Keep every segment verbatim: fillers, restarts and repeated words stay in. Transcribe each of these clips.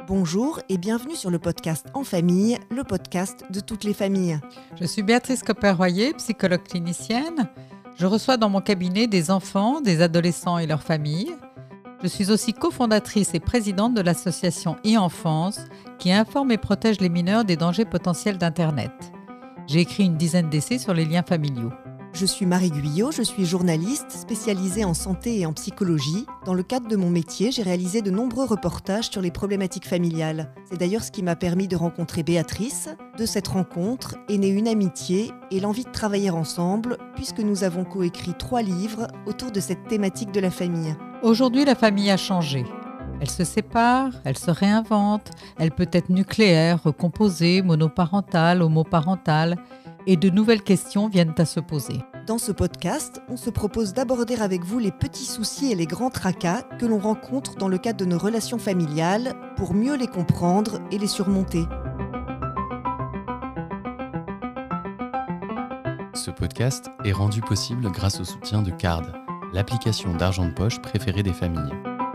Bonjour et bienvenue sur le podcast En Famille, le podcast de toutes les familles. Je suis Béatrice Copper-Royer, psychologue clinicienne. Je reçois dans mon cabinet des enfants, des adolescents et leurs familles. Je suis aussi cofondatrice et présidente de l'association e-Enfance qui informe et protège les mineurs des dangers potentiels d'Internet. J'ai écrit une dizaine d'essais sur les liens familiaux. Je suis Marie Guyot, je suis journaliste spécialisée en santé et en psychologie. Dans le cadre de mon métier, j'ai réalisé de nombreux reportages sur les problématiques familiales. C'est d'ailleurs ce qui m'a permis de rencontrer Béatrice. De cette rencontre est née une amitié et l'envie de travailler ensemble, puisque nous avons coécrit trois livres autour de cette thématique de la famille. Aujourd'hui, la famille a changé. Elle se sépare, elle se réinvente, elle peut être nucléaire, recomposée, monoparentale, homoparentale. Et de nouvelles questions viennent à se poser. Dans ce podcast, on se propose d'aborder avec vous les petits soucis et les grands tracas que l'on rencontre dans le cadre de nos relations familiales pour mieux les comprendre et les surmonter. Ce podcast est rendu possible grâce au soutien de Card, l'application d'argent de poche préférée des familles.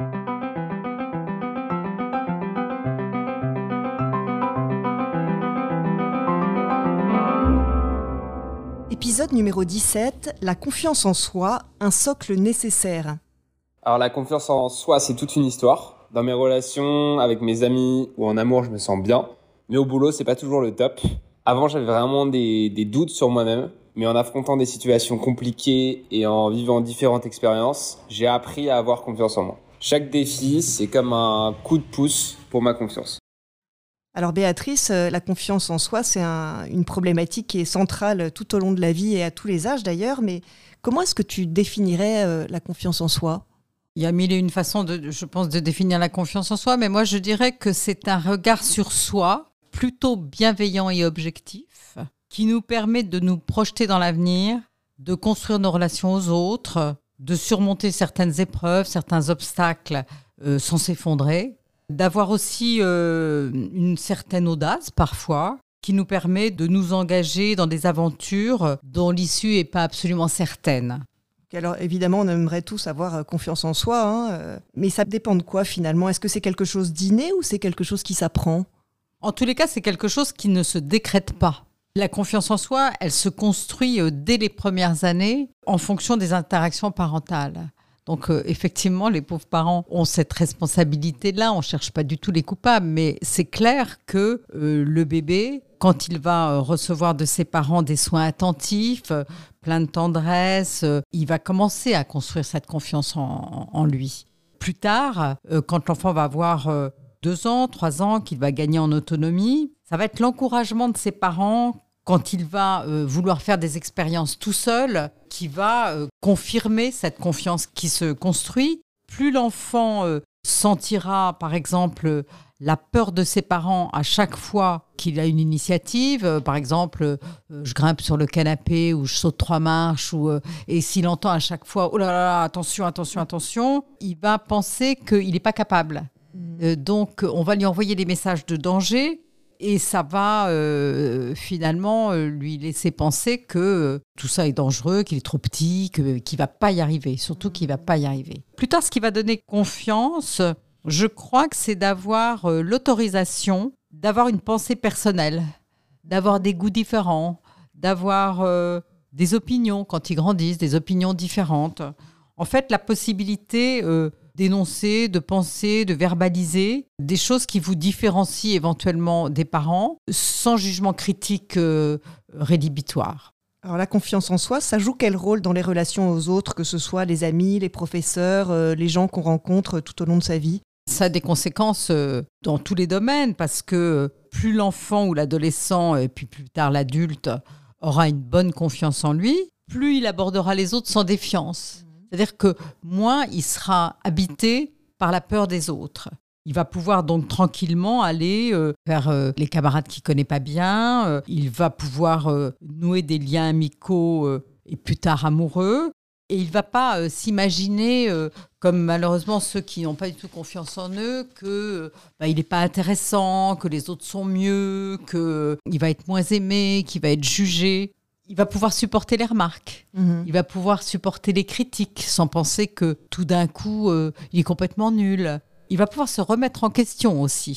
Épisode numéro dix-sept, la confiance en soi, un socle nécessaire. Alors la confiance en soi, c'est toute une histoire. Dans mes relations, avec mes amis ou en amour, je me sens bien. Mais au boulot, c'est pas toujours le top. Avant, j'avais vraiment des, des doutes sur moi-même. Mais en affrontant des situations compliquées et en vivant différentes expériences, j'ai appris à avoir confiance en moi. Chaque défi, c'est comme un coup de pouce pour ma confiance. Alors Béatrice, la confiance en soi, c'est un, une problématique qui est centrale tout au long de la vie et à tous les âges d'ailleurs, mais comment est-ce que tu définirais euh, la confiance en soi ? Il y a mille et une façons, de, je pense, de définir la confiance en soi, mais moi je dirais que c'est un regard sur soi plutôt bienveillant et objectif qui nous permet de nous projeter dans l'avenir, de construire nos relations aux autres, de surmonter certaines épreuves, certains obstacles euh, sans s'effondrer. D'avoir aussi euh, une certaine audace parfois, qui nous permet de nous engager dans des aventures dont l'issue n'est pas absolument certaine. Alors évidemment, on aimerait tous avoir confiance en soi, hein, mais ça dépend de quoi finalement ? Est-ce que c'est quelque chose d'inné ou c'est quelque chose qui s'apprend ? En tous les cas, c'est quelque chose qui ne se décrète pas. La confiance en soi, elle se construit euh, dès les premières années en fonction des interactions parentales. Donc euh, effectivement, les pauvres parents ont cette responsabilité-là, on ne cherche pas du tout les coupables, mais c'est clair que euh, le bébé, quand il va euh, recevoir de ses parents des soins attentifs, euh, plein de tendresse, euh, il va commencer à construire cette confiance en, en lui. Plus tard, euh, quand l'enfant va avoir euh, deux ans, trois ans, qu'il va gagner en autonomie, ça va être l'encouragement de ses parents quand il va euh, vouloir faire des expériences tout seul, qui va euh, confirmer cette confiance qui se construit. Plus l'enfant euh, sentira, par exemple, la peur de ses parents à chaque fois qu'il a une initiative, euh, par exemple, euh, je grimpe sur le canapé ou je saute trois marches, ou, euh, et s'il entend à chaque fois « Oh là là, attention, attention, attention », il va penser qu'il n'est pas capable. Euh, donc, on va lui envoyer des messages de danger. Et ça va euh, finalement euh, lui laisser penser que euh, tout ça est dangereux, qu'il est trop petit, que, qu'il ne va pas y arriver, surtout qu'il ne va pas y arriver. Plus tard, ce qui va donner confiance, je crois que c'est d'avoir euh, l'autorisation, d'avoir une pensée personnelle, d'avoir des goûts différents, d'avoir euh, des opinions quand ils grandissent, des opinions différentes. En fait, la possibilité euh, d'énoncer, de penser, de verbaliser des choses qui vous différencient éventuellement des parents sans jugement critique euh, rédhibitoire. Alors la confiance en soi, ça joue quel rôle dans les relations aux autres, que ce soit les amis, les professeurs, euh, les gens qu'on rencontre tout au long de sa vie ? Ça a des conséquences euh, dans tous les domaines parce que plus l'enfant ou l'adolescent et puis plus tard l'adulte aura une bonne confiance en lui, plus il abordera les autres sans défiance. C'est-à-dire que moins il sera habité par la peur des autres. Il va pouvoir donc tranquillement aller euh, vers euh, les camarades qu'il ne connaît pas bien. Euh, il va pouvoir euh, nouer des liens amicaux euh, et plus tard amoureux. Et il ne va pas euh, s'imaginer, euh, comme malheureusement ceux qui n'ont pas du tout confiance en eux, qu'il euh, bah, n'est pas intéressant, que les autres sont mieux, qu'il va être moins aimé, qu'il va être jugé. Il va pouvoir supporter les remarques, mmh. il va pouvoir supporter les critiques sans penser que tout d'un coup, euh, il est complètement nul. Il va pouvoir se remettre en question aussi.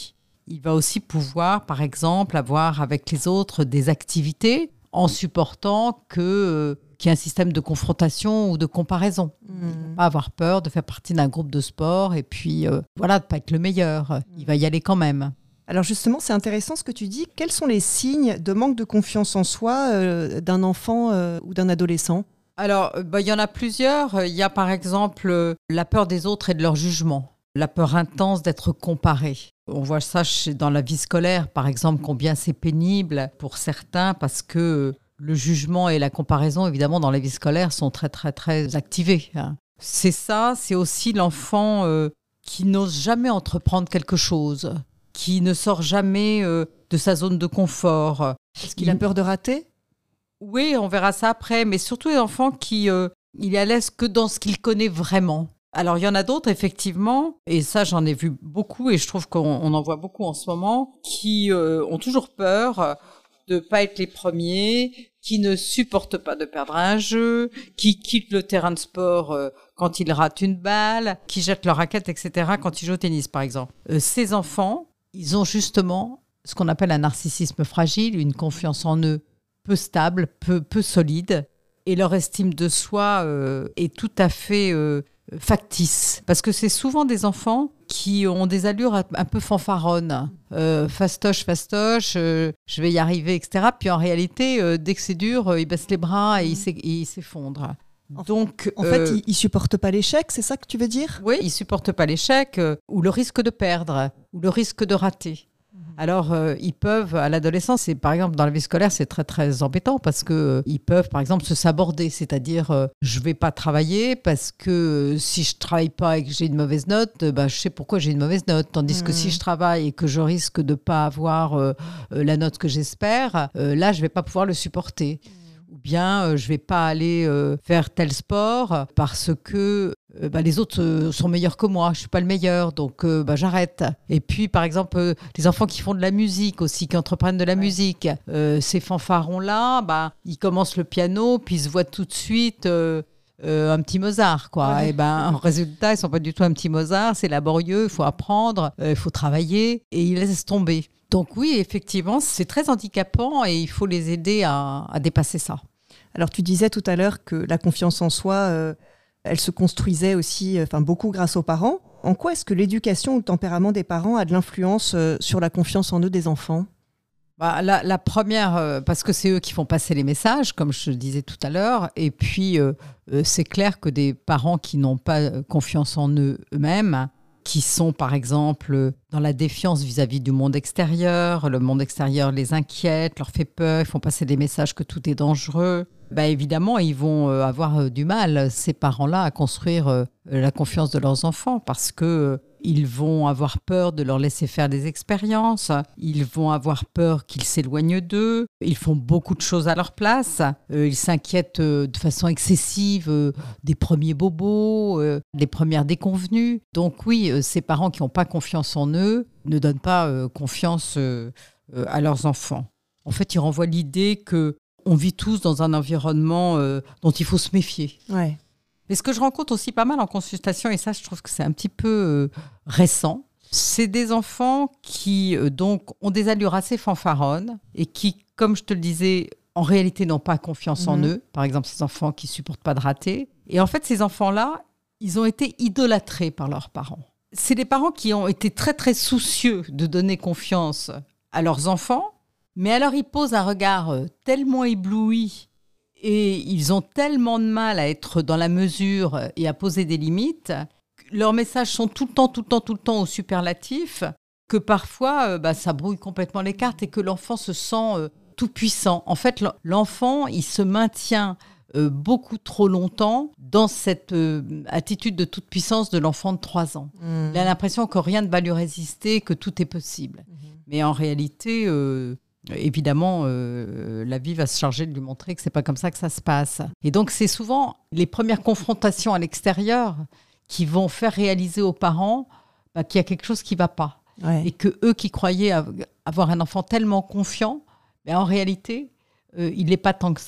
il va aussi pouvoir, par exemple, avoir avec les autres des activités en supportant que, euh, qu'il y ait un système de confrontation ou de comparaison. Mmh. Il ne va pas avoir peur de faire partie d'un groupe de sport et puis, euh, voilà, de ne pas être le meilleur. Il va y aller quand même. Alors justement, c'est intéressant ce que tu dis. Quels sont les signes de manque de confiance en soi euh, d'un enfant euh, ou d'un adolescent ? Alors, bah, il y en a plusieurs. Il y a par exemple euh, la peur des autres et de leur jugement. La peur intense d'être comparé. On voit ça chez, dans la vie scolaire, par exemple, combien c'est pénible pour certains parce que le jugement et la comparaison, évidemment, dans la vie scolaire, sont très, très, très activés. Hein. C'est ça, c'est aussi l'enfant euh, qui n'ose jamais entreprendre quelque chose, qui ne sort jamais euh, de sa zone de confort. Est-ce qu'il a peur de rater ? Oui, on verra ça après, mais surtout les enfants qui euh, il est à l'aise que dans ce qu'il connaît vraiment. Alors, il y en a d'autres, effectivement, et ça, j'en ai vu beaucoup, et je trouve qu'on on en voit beaucoup en ce moment, qui euh, ont toujours peur de ne pas être les premiers, qui ne supportent pas de perdre un jeu, qui quittent le terrain de sport euh, quand ils ratent une balle, qui jettent leur raquette, et cetera, quand ils jouent au tennis, par exemple. Euh, ces enfants, ils ont justement ce qu'on appelle un narcissisme fragile, une confiance en eux peu stable, peu, peu solide, et leur estime de soi euh, est tout à fait euh, factice. Parce que c'est souvent des enfants qui ont des allures un peu fanfaronnes. Euh, fastoche, fastoche, euh, je vais y arriver, et cetera. Puis en réalité, euh, dès que c'est dur, euh, ils baissent les bras et ils s'effondrent. Donc, en euh, fait, ils ne supportent pas l'échec, c'est ça que tu veux dire ? Oui, ils ne supportent pas l'échec euh, ou le risque de perdre ou le risque de rater. Alors, euh, ils peuvent, à l'adolescence, c'est, par exemple, dans la vie scolaire, c'est très, très embêtant parce qu'ils euh, peuvent, par exemple, se saborder. C'est-à-dire, euh, je ne vais pas travailler parce que euh, si je ne travaille pas et que j'ai une mauvaise note, euh, bah, je sais pourquoi j'ai une mauvaise note. Tandis mmh. que si je travaille et que je risque de ne pas avoir euh, euh, la note que j'espère, euh, là, je ne vais pas pouvoir le supporter. Ou bien, euh, je ne vais pas aller euh, faire tel sport parce que euh, bah, les autres euh, sont meilleurs que moi. Je ne suis pas le meilleur, donc euh, bah, j'arrête. Et puis, par exemple, euh, les enfants qui font de la musique aussi, qui entreprennent de la ouais. musique, euh, ces fanfarons-là, bah, ils commencent le piano, puis ils se voient tout de suite... Euh, Euh, un petit Mozart, quoi. Ouais. Et ben, en résultat, ils ne sont pas du tout un petit Mozart. C'est laborieux, il faut apprendre, il euh, faut travailler, et ils laissent tomber. Donc oui, effectivement, c'est très handicapant et il faut les aider à, à dépasser ça. Alors, tu disais tout à l'heure que la confiance en soi, euh, elle se construisait aussi, enfin, beaucoup grâce aux parents. En quoi est-ce que l'éducation ou le tempérament des parents a de l'influence euh, sur la confiance en eux des enfants ? Bah, la, la première, euh, parce que c'est eux qui font passer les messages, comme je le disais tout à l'heure. Et puis, euh, euh, c'est clair que des parents qui n'ont pas confiance en eux eux-mêmes, qui sont par exemple dans la défiance vis-à-vis du monde extérieur, le monde extérieur les inquiète, leur fait peur, ils font passer des messages que tout est dangereux, bah évidemment, ils vont euh, avoir euh, du mal, ces parents-là, à construire euh, la confiance de leurs enfants parce que euh, ils vont avoir peur de leur laisser faire des expériences, ils vont avoir peur qu'ils s'éloignent d'eux, ils font beaucoup de choses à leur place, euh, ils s'inquiètent euh, de façon excessive euh, des premiers bobos, euh, des premières déconvenues. Donc oui, euh, ces parents qui n'ont pas confiance en eux ne donnent pas euh, confiance euh, euh, à leurs enfants. En fait, ils renvoient l'idée qu'on vit tous dans un environnement euh, dont il faut se méfier. Ouais. Mais ce que je rencontre aussi pas mal en consultation, et ça je trouve que c'est un petit peu euh, récent, c'est des enfants qui euh, donc ont des allures assez fanfaronnes et qui, comme je te le disais, en réalité n'ont pas confiance mmh. en eux. Par exemple, ces enfants qui ne supportent pas de rater. Et en fait, ces enfants-là, ils ont été idolâtrés par leurs parents. C'est des parents qui ont été très très soucieux de donner confiance à leurs enfants, mais alors ils posent un regard euh, tellement ébloui. Et ils ont tellement de mal à être dans la mesure et à poser des limites. Leurs messages sont tout le temps, tout le temps, tout le temps au superlatif, que parfois, euh, bah, ça brouille complètement les cartes et que l'enfant se sent euh, tout puissant. En fait, l'enfant, il se maintient euh, beaucoup trop longtemps dans cette euh, attitude de toute puissance de l'enfant de trois ans. Mmh. Il a l'impression que rien ne va lui résister, que tout est possible. Mmh. Mais en réalité... Euh, Évidemment, euh, la vie va se charger de lui montrer que c'est pas comme ça que ça se passe. Et donc, c'est souvent les premières confrontations à l'extérieur qui vont faire réaliser aux parents bah, qu'il y a quelque chose qui va pas. Ouais. Et que eux qui croyaient avoir un enfant tellement confiant, bah, en réalité, euh, il n'est pas tant que ça.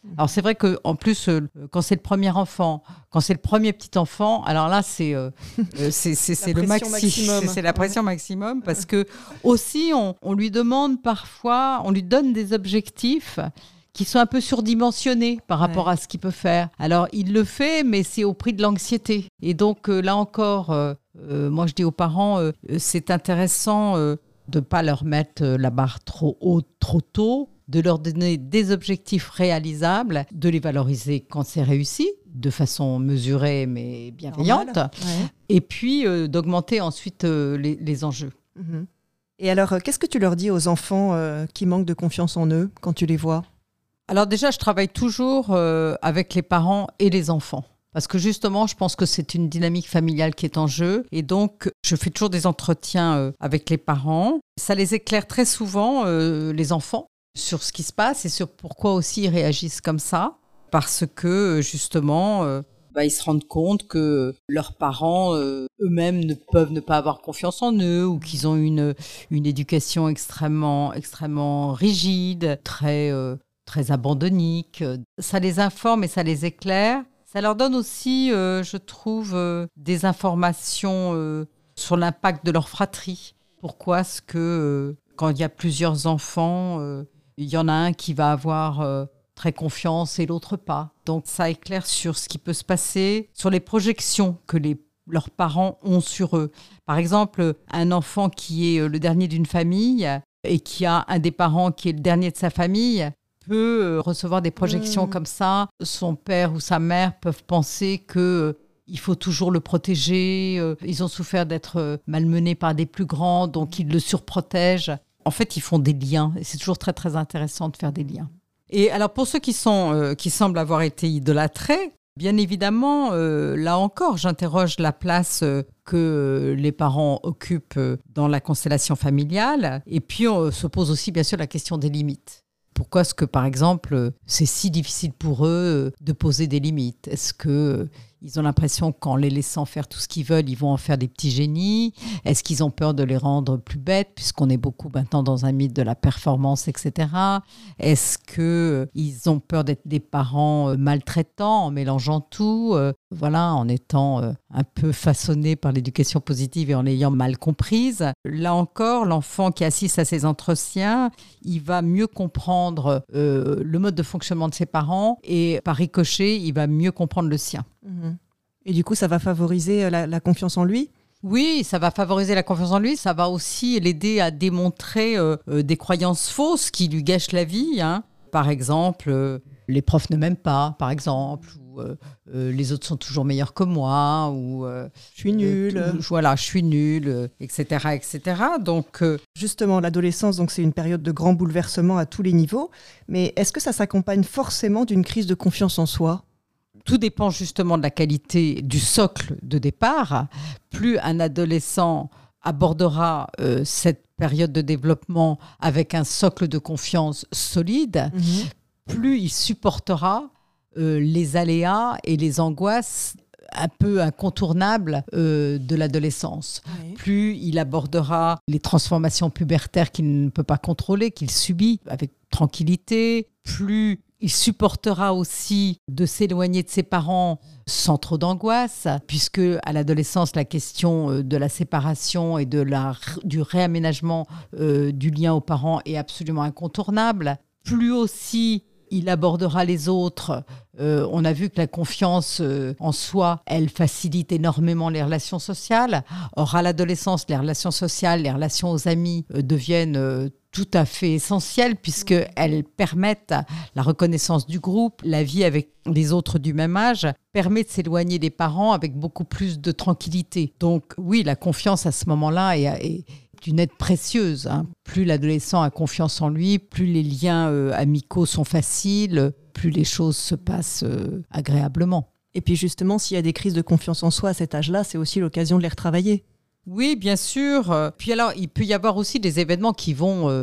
Alors c'est vrai qu'en plus, euh, quand c'est le premier enfant, quand c'est le premier petit enfant, alors là c'est euh, c'est, c'est, c'est le maxi, maximum. c'est, c'est la pression maximum parce que aussi on, on lui demande parfois, on lui donne des objectifs qui sont un peu surdimensionnés par rapport ouais. à ce qu'il peut faire. Alors il le fait, mais c'est au prix de l'anxiété. Et donc euh, là encore, euh, euh, moi je dis aux parents, euh, c'est intéressant euh, de ne pas leur mettre la barre trop haute, trop tôt, de leur donner des objectifs réalisables, de les valoriser quand c'est réussi, de façon mesurée mais bienveillante, ouais. et puis euh, d'augmenter ensuite euh, les, les enjeux. Mmh. Et alors, euh, qu'est-ce que tu leur dis aux enfants euh, qui manquent de confiance en eux quand tu les vois ? Alors déjà, je travaille toujours euh, avec les parents et les enfants. Parce que justement, je pense que c'est une dynamique familiale qui est en jeu. Et donc, je fais toujours des entretiens euh, avec les parents. Ça les éclaire très souvent, euh, les enfants, sur ce qui se passe et sur pourquoi aussi ils réagissent comme ça. Parce que, justement, euh, bah, ils se rendent compte que leurs parents euh, eux-mêmes ne peuvent ne pas avoir confiance en eux ou qu'ils ont une, une éducation extrêmement, extrêmement rigide, très, euh, très abandonnique. Ça les informe et ça les éclaire. Ça leur donne aussi, euh, je trouve, euh, des informations euh, sur l'impact de leur fratrie. Pourquoi est-ce que, euh, quand il y a plusieurs enfants, euh, il y en a un qui va avoir euh, très confiance et l'autre pas. Donc ça éclaire sur ce qui peut se passer, sur les projections que les, leurs parents ont sur eux. Par exemple, un enfant qui est le dernier d'une famille et qui a un des parents qui est le dernier de sa famille peut recevoir des projections mmh. comme ça. Son père ou sa mère peuvent penser que euh, il faut toujours le protéger. Euh, ils ont souffert d'être euh, malmenés par des plus grands, donc ils le surprotègent. En fait, ils font des liens. Et c'est toujours très, très intéressant de faire des liens. Et alors, pour ceux qui, sont, euh, qui semblent avoir été idolâtrés, bien évidemment, euh, là encore, j'interroge la place euh, que les parents occupent euh, dans la constellation familiale. Et puis, on se pose aussi, bien sûr, la question des limites. Pourquoi est-ce que, par exemple, c'est si difficile pour eux de poser des limites ? Est-ce qu'ils ont l'impression qu'en les laissant faire tout ce qu'ils veulent, ils vont en faire des petits génies ? Est-ce qu'ils ont peur de les rendre plus bêtes, puisqu'on est beaucoup maintenant dans un mythe de la performance, et cetera. Est-ce qu'ils ont peur d'être des parents maltraitants en mélangeant tout ? Voilà, en étant un peu façonnés par l'éducation positive et en l'ayant mal comprise. Là encore, l'enfant qui assiste à ces entretiens, il va mieux comprendre euh, le mode de fonctionnement de ses parents et par ricochet, il va mieux comprendre le sien. Et du coup, ça va favoriser la, la confiance en lui ? Oui, ça va favoriser la confiance en lui. Ça va aussi l'aider à démontrer euh, euh, des croyances fausses qui lui gâchent la vie. Hein. Par exemple, euh, les profs ne m'aiment pas, par exemple, ou euh, euh, les autres sont toujours meilleurs que moi, ou euh, je suis nulle. Euh, voilà, je suis nulle, euh, et cetera, et cetera. Donc, euh, justement, l'adolescence, donc c'est une période de grand bouleversement à tous les niveaux. Mais est-ce que ça s'accompagne forcément d'une crise de confiance en soi ? Tout dépend justement de la qualité du socle de départ. Plus un adolescent abordera euh, cette période de développement avec un socle de confiance solide, mmh. plus il supportera euh, les aléas et les angoisses un peu incontournables euh, de l'adolescence. Oui. Plus il abordera les transformations pubertaires qu'il ne peut pas contrôler, qu'il subit avec tranquillité, plus il supportera aussi de s'éloigner de ses parents sans trop d'angoisse, puisque à l'adolescence, la question de la séparation et de la, du réaménagement euh, du lien aux parents est absolument incontournable. Plus aussi il abordera les autres. Euh, on a vu que la confiance euh, en soi, elle facilite énormément les relations sociales. Or, à l'adolescence, les relations sociales, les relations aux amis euh, deviennent euh, tout à fait essentielles puisqu'elles permettent la reconnaissance du groupe. La vie avec les autres du même âge permet de s'éloigner des parents avec beaucoup plus de tranquillité. Donc oui, la confiance à ce moment-là est... est une aide précieuse. Hein. Plus l'adolescent a confiance en lui, plus les liens euh, amicaux sont faciles, plus les choses se passent euh, agréablement. Et puis justement, s'il y a des crises de confiance en soi à cet âge-là, c'est aussi l'occasion de les retravailler. Oui, bien sûr. Puis alors, il peut y avoir aussi des événements qui vont euh,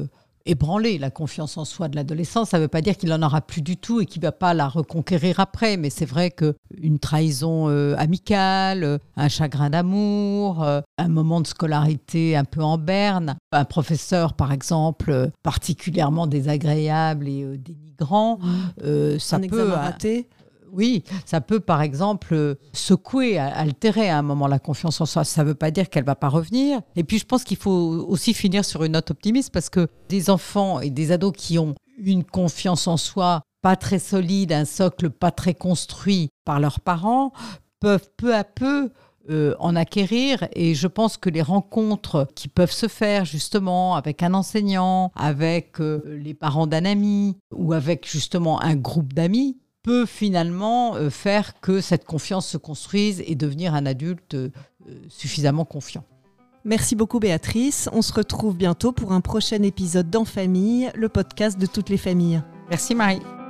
ébranler la confiance en soi de l'adolescent. Ça ne veut pas dire qu'il n'en aura plus du tout et qu'il ne va pas la reconquérir après. Mais c'est vrai qu'une trahison euh, amicale, euh, un chagrin d'amour, euh, un moment de scolarité un peu en berne, un professeur par exemple euh, particulièrement désagréable et euh, dénigrant, Mmh. euh, ça Un peut... examen raté. Oui, ça peut par exemple secouer, altérer à un moment la confiance en soi. Ça ne veut pas dire qu'elle ne va pas revenir. Et puis je pense qu'il faut aussi finir sur une note optimiste parce que des enfants et des ados qui ont une confiance en soi pas très solide, un socle pas très construit par leurs parents, peuvent peu à peu euh, en acquérir. Et je pense que les rencontres qui peuvent se faire justement avec un enseignant, avec euh, les parents d'un ami ou avec justement un groupe d'amis, peut finalement euh, faire que cette confiance se construise et devenir un adulte euh, suffisamment confiant. Merci beaucoup Béatrice. On se retrouve bientôt pour un prochain épisode d'En Famille, le podcast de toutes les familles. Merci Marie.